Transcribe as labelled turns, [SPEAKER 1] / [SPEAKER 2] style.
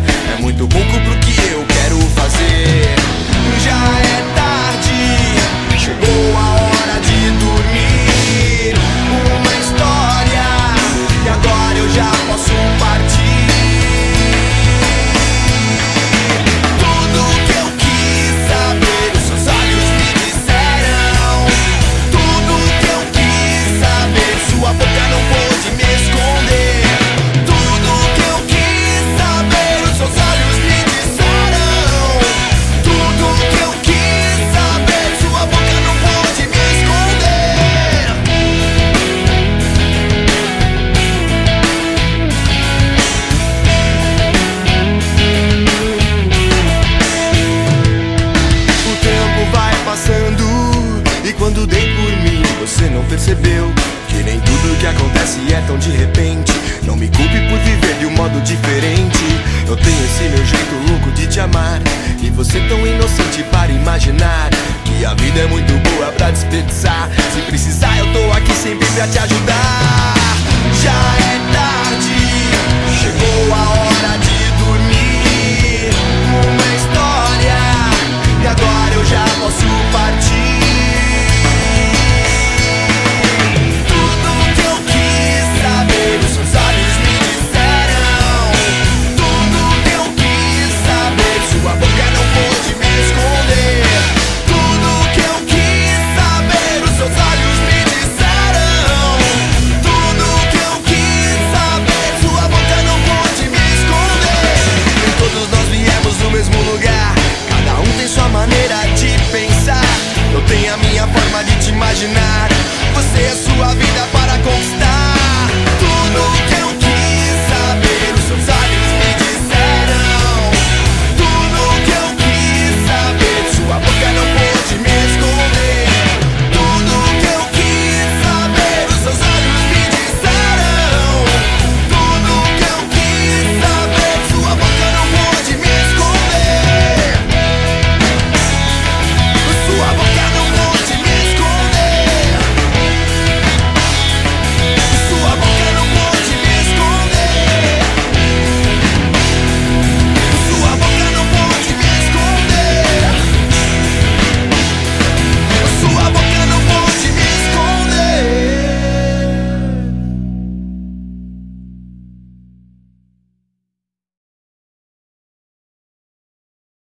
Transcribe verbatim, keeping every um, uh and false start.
[SPEAKER 1] é muito pouco pro que eu quero fazer. Já é tarde, chegou a hora de dormir. Uma história, e agora eu já posso partir. Tudo que eu quis saber, os seus olhos me disseram. Tudo que eu quis saber, sua boca não pôde me esconder. Tudo que eu quis saber, os seus olhos me disseram. Tudo que eu quis saber, sua boca não pôde me esconder. O tempo vai passando, e quando dei por mim, você não percebeu que nem tudo que acontece é tão de repente. Não me culpe por viver de um modo diferente. Eu tenho esse meu jeito louco de te amar, e você tão inocente para imaginar que a vida é muito boa pra desperdiçar. Se precisar eu tô aqui sempre pra te ajudar. Já é tarde.